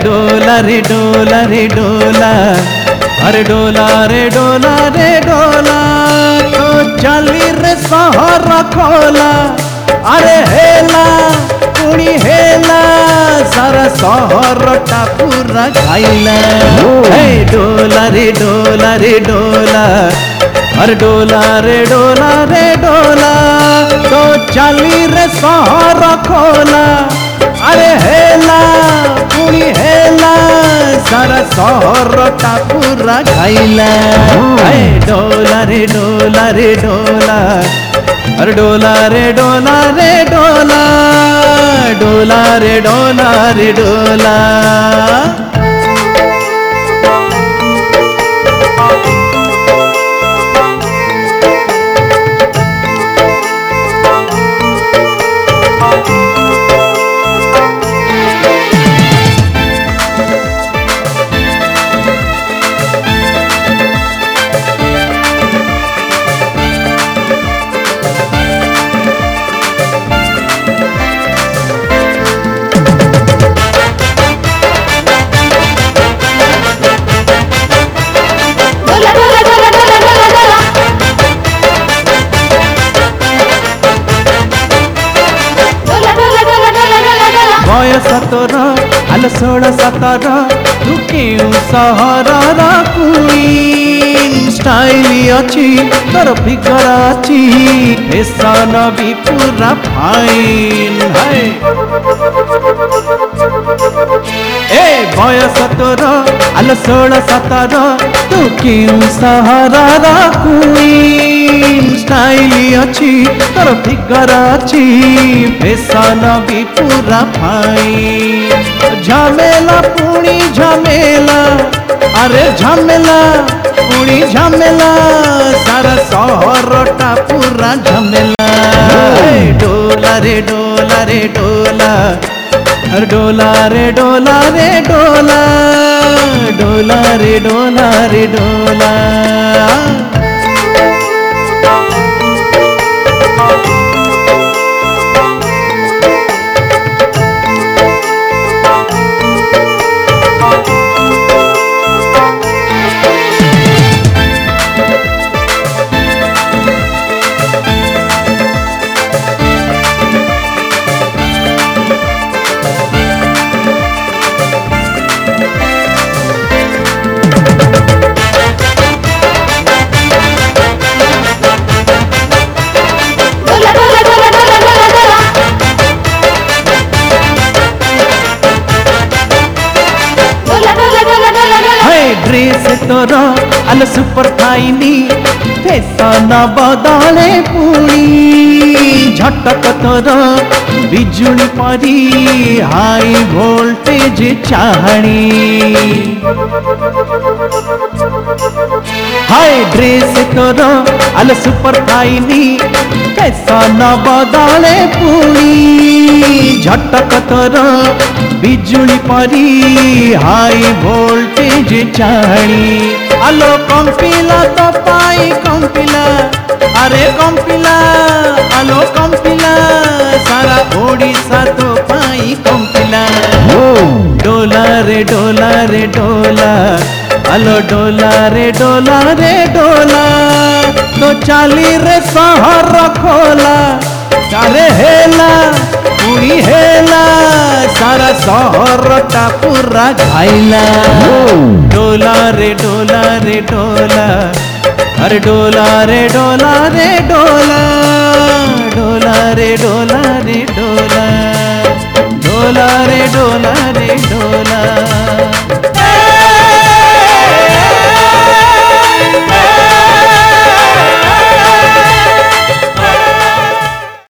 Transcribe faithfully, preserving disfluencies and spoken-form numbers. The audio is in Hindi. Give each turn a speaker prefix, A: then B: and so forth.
A: डोला रे डोला रे डोला, अरे डोला रे डोला रे डोला, तो चली रे सहर खोला, अरे हेला पुणी हेला सारा सहर टा पूरा खाइला। हे डोला रे डोला रे डोला, अरे डोला रे डोला रे डोला, तो चली रे सहर खोला, अरे हेला पुणी हेला सारा सहर टा पूरा खाइला। हे डोला रे डोला रे डोला, अरे डोला रे डोला रे डोला, डोला रे डोला रे डोला। बयस तोर आलो षोल सतर, तू क्यों सहर क्वीन, स्टाइल अच्छी तोर फिगर अच्छी, फैशन भी पूरा फाइन है। ए बयस तोर आलो षोल सतर, तू क्यों सहर क्वीन, स्टाइल अच्छी तोर फिगर अच्छी, फैशन भी पूरा फाइन। झमेला पुणी झमेला, अरे झमेला पुणी झमेला सारा सहर टा पूरा झमेला। डोला रे डोला रे डोला, अरे डोला रे डोला रे डोला, डोला रे डोला रे डोला। ड्रेस तोर आलो सुपर फाइनी, फैशन बदले पुणी, झटक तोर बिजुली परी हाई वोल्टेज चाहणी। हाय ड्रेस तोर आलो सुपर फाइनी, फैशन बदले पुणी, झटक तोर बिजुली परी हाई वोल्टेज चाहणी। आलो कंपिला तो पाई कंपिला, अरे कंपिला आलो कंपिला सारा ओडिशा तो पाई कंपिला। डोला रे डोला रे डोला, आलो डोला रे डोला रे डोला, तो चाली रे सहर खोला, अरे हेला पुणी हेला सारा सहर टा पूरा खाइला। डोला रे डोला रे डोला, अरे डोला रे डोला रे डोला, डोला रे डोला रे डोला, डोला रे डोला रे डोला।